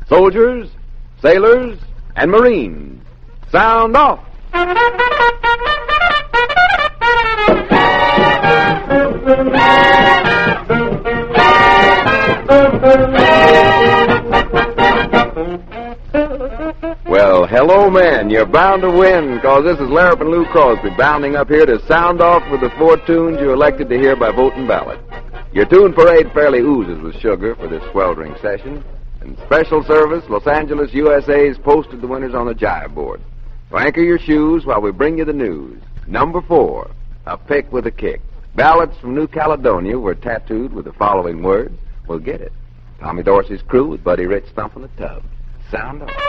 Soldiers, sailors, and Marines, sound off! Well, hello, men. You're bound to win, because this is Larrap and Lou Crosby bounding up here to sound off with the 4 tunes you elected to hear by vote and ballot. Your tune parade fairly oozes with sugar for this sweltering session. In special service, Los Angeles, USA's posted the winners on the jive board. So anchor your shoes while we bring you the news. Number 4, A Pick with a Kick. Ballads from New Caledonia were tattooed with the following words. We'll get it. Tommy Dorsey's Crew with Buddy Rich thumping the tub. Sound off.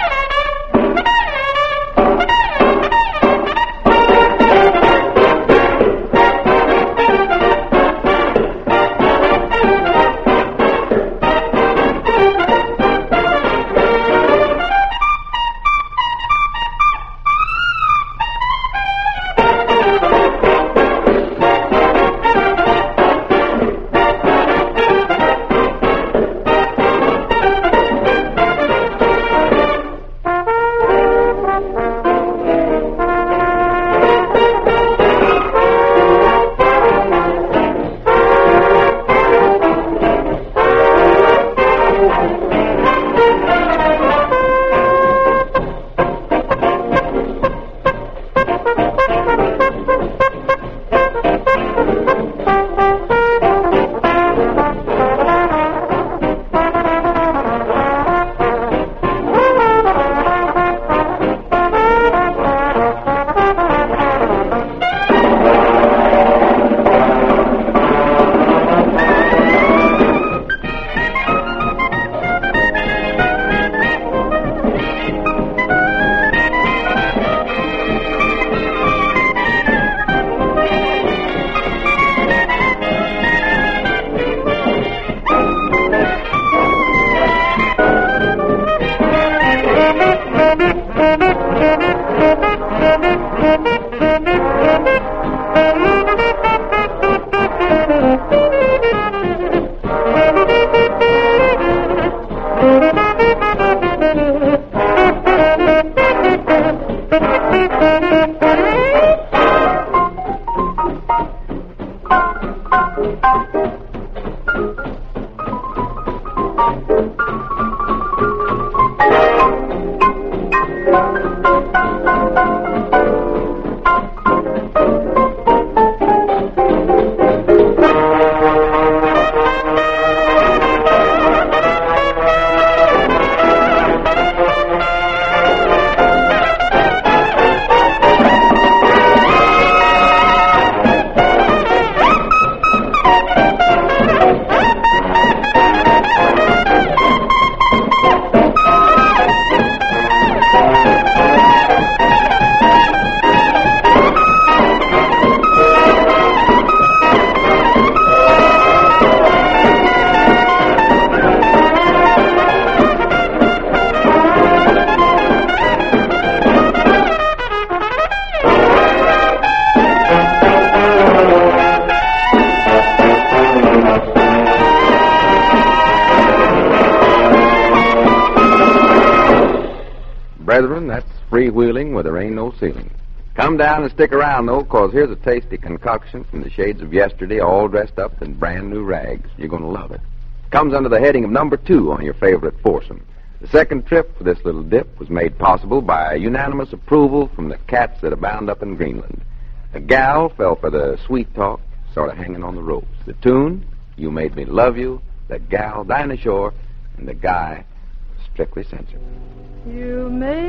Brethren, that's freewheeling where there ain't no ceiling. Come down and stick around, though, because here's a tasty concoction from the shades of yesterday, all dressed up in brand new rags. You're going to love it. Comes under the heading of number 2 on your favorite foursome. The second trip for this little dip was made possible by unanimous approval from the cats that abound up in Greenland. The gal fell for the sweet talk, sort of hanging on the ropes. The tune, You Made Me Love You, the gal, Dinah Shore, and the guy, Strictly Censored. You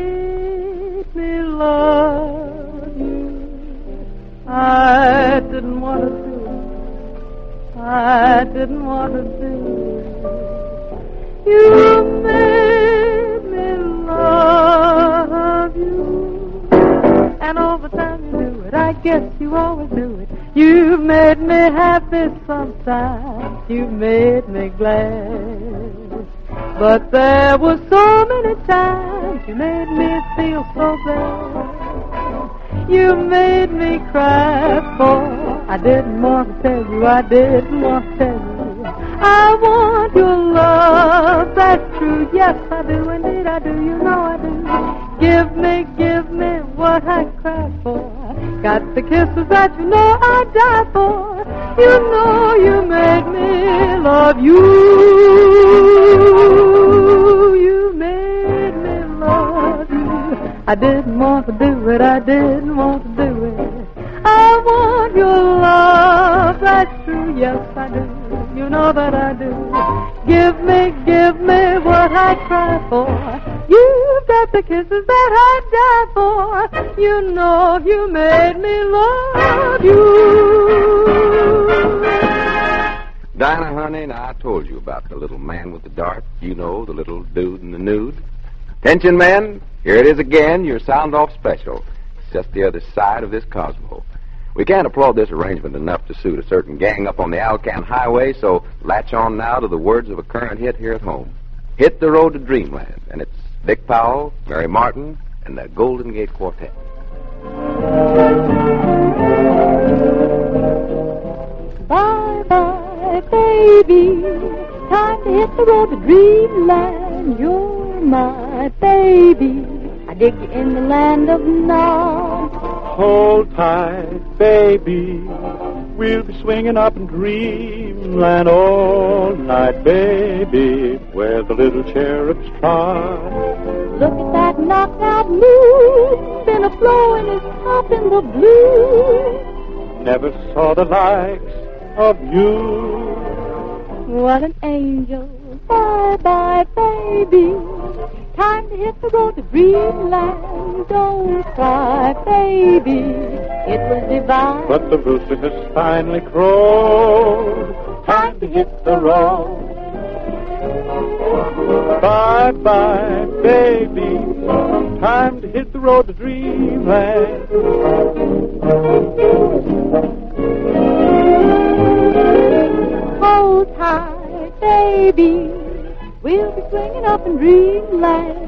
made me love you. I didn't want to do it. I didn't want to do it. You made me love you. And over time you do it. I guess you always do it. You made me happy sometimes. You made me glad. But there were so many times you made me feel so bad. You made me cry for I didn't want to tell you, I didn't want to tell you. I want your love, that's true. Yes, I do, indeed I do. You know I do. Give me what I cry for. Got the kisses that you know I die for. You know you made me love you. You made me love you. I didn't want to do it. I didn't want to do it. I want your love, that's true. Yes, I do. You know that I do. Give me what I cry for. You've got the kisses that I die for. You know you made me love you. Dinah, honey, now I told you about the little man with the dart. You know, the little dude in the nude. Attention, men. Here it is again, your sound-off special. It's just the other side of this Cosmo. We can't applaud this arrangement enough to suit a certain gang up on the Alcan Highway, so latch on now to the words of a current hit here at home. Hit the Road to Dreamland, and it's Dick Powell, Mary Martin, and the Golden Gate Quartet. Bye-bye, baby, time to hit the road to Dreamland. You're my baby, I dig you in the land of Nod. Hold tight, baby, we'll be swinging up in Dreamland all night, baby, where the little cherubs trot. Look at that knockout moon, been a-blowing his top in the blue. Never saw the likes of you. What an angel, bye-bye, baby. Time to hit the road to Dreamland. Don't cry, baby, it was divine. But the rooster has finally crowed. Time to hit the road. Bye-bye, baby, time to hit the road to Dreamland. Hold tight, baby, we'll be swinging up in Dreamland.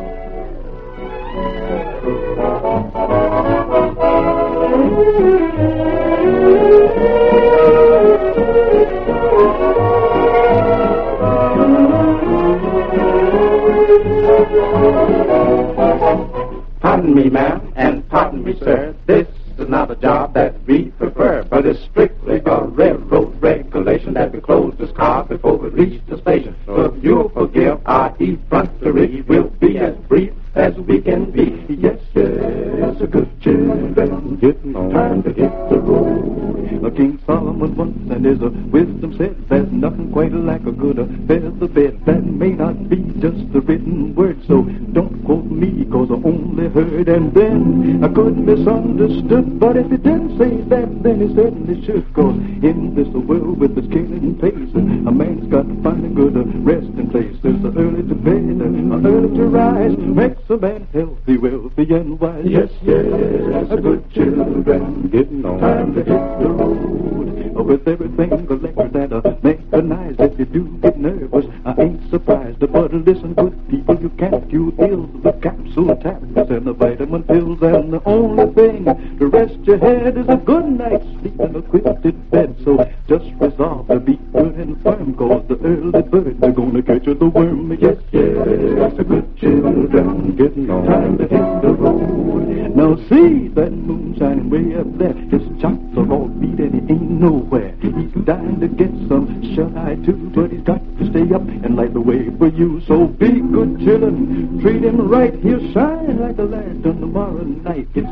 Pardon me, ma'am, and pardon me, sir. This is not a job that we prefer, but it's strictly a railroad regulation that we close this car before we reach the station. So if you'll forgive our effrontery, we'll be as brief as we can be. Yes, yes, a good children, getting on time to hit the road. Now King Solomon once and his wisdom said, there's nothing quite like a good feather bed. That may not be just the written word, so don't quote me, cause I only heard. And then I could misunderstood, but if he didn't say that, then he certainly should. Cause in this world with its killing pace, a man's got to find a good resting place. There's an early to bed, an early to rise, makes a man healthy, wealthy, and wise. Yes, yes, a good children, Getting on time to hit the road. with everything collected that mechanized. If you do get nervous, I ain't surprised. But listen, good people, you can't cure ills with capsule tablets and the vitamin pills. And the only thing to rest your head is a good night's sleep in a quilted bed. So just resolve to be good and firm, cause the early birds are gonna catch the worm. Yes, yes, a good children, Getting on time to hit the road. Now see that moon shining way up there. His chops are all beat and he ain't nowhere. He's dying to get some shut-eye too, but he's got to stay up and light the way for you. So be good chillin', treat him right. He'll shine like a lantern tomorrow night. It's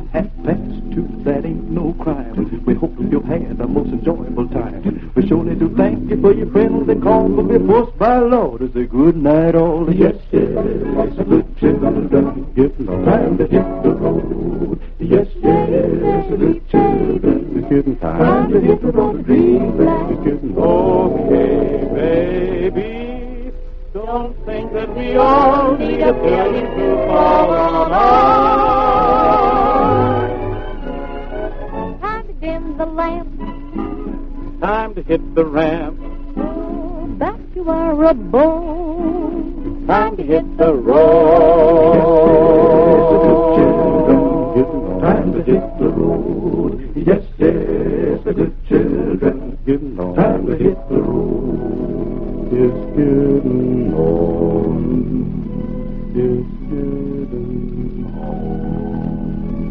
2:30, that ain't no crime. We hope you've had a most enjoyable time. We surely do thank you for your friendly call, but we're forced by law to say good night all. Yes, yes, a good children, Getting on time to hit the road. Yes, yes, a good children, Getting time to hit the road to Dreamland. Getting Okay, baby, don't think that we all need a pill to fall on us. Time to dim the lamp, Time to hit the ramp. oh, back to our abode. Time to hit the road. Time to hit the road. Yes, yes, a good children, Getting on time to hit the road. It's getting on. It's getting on.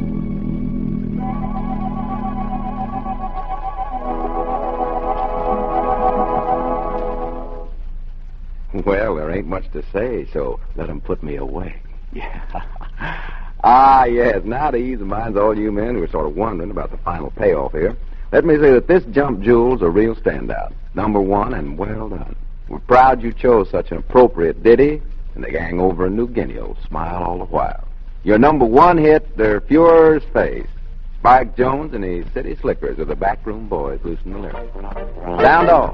Well, there ain't much to say, so let 'em put me away. Yeah. Ah, yes. Now to ease the minds of all you men who are sort of wondering about the final payoff here, let me say that this Jump Jewel's a real standout. Number one, and well done. We're proud you chose such an appropriate ditty, and the gang over in New Guinea will smile all the while. Your number one hit, Der Fuhrer's Face. Spike Jones and his City Slickers are the backroom boys loosing the lyrics. Sound off.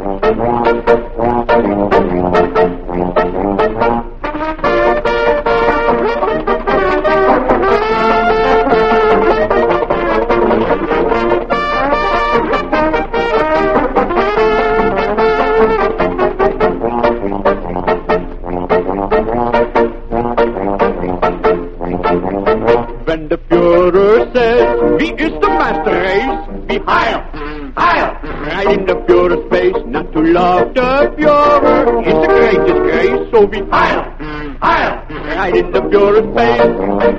When the Führer says, wie ist the master race? Be higher, higher, right in the Führer's face. Not to love the Führer is the great disgrace. So be higher, higher, right in the Führer's face.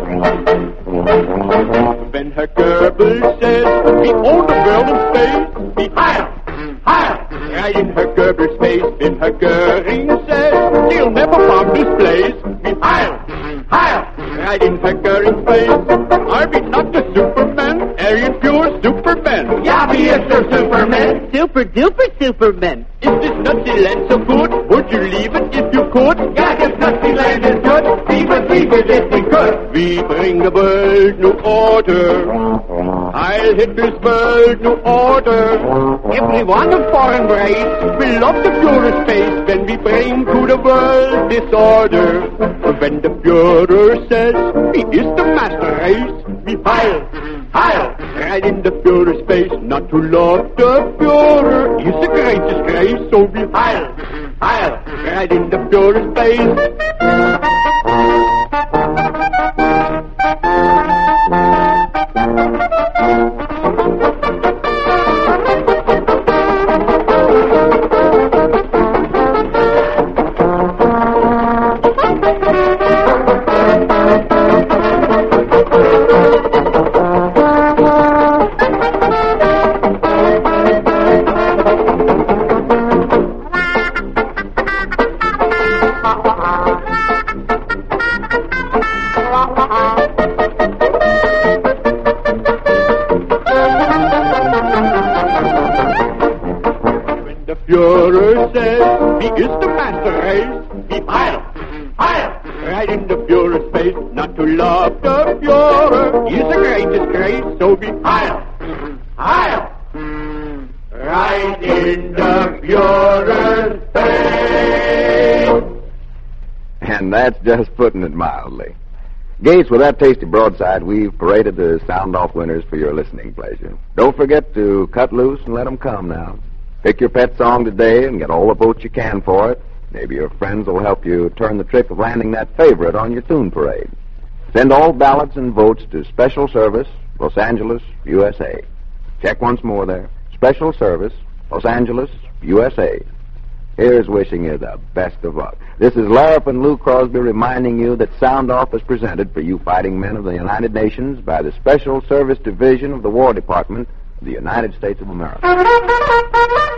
When Herr Goebbels says, we own the world in space. Be higher, higher, right in Herr Goebbels' face. When Herr Goering says, he'll never bomb this place. Be higher, higher, right in Herr Goering's face. Are we not the Superman? Aryan Pure Superman. Yeah, we is the Superman. Super duper Superman. Is this Nazi land so good? Would you leave it if you could? Yeah, this Nazi land is good. We would leave it if we could. We bring the world new order. I'll hit this world new order. Everyone of foreign race will love the Führer's face when we bring to the world disorder. When the Führer says he is the master race, we heil, heil, right in the Führer's face. Not to love the Führer is a great disgrace, so we heil, heil, right in the Führer's face. Führer says he is the master race. Be heil, heil, right in the Führer's face. Not to love the Führer is a great disgrace. So be heil, heil, right in the Führer's face. And that's just putting it mildly. Gates, with that tasty broadside, we've paraded the sound-off winners for your listening pleasure. Don't forget to cut loose and let them come now. Pick your pet song today and get all the votes you can for it. Maybe your friends will help you turn the trick of landing that favorite on your tune parade. Send all ballots and votes to Special Service, Los Angeles, USA. Check once more there. Special Service, Los Angeles, USA. Here's wishing you the best of luck. This is Larap and Lou Crosby reminding you that Sound Off is presented for you fighting men of the United Nations by the Special Service Division of the War Department of the United States of America.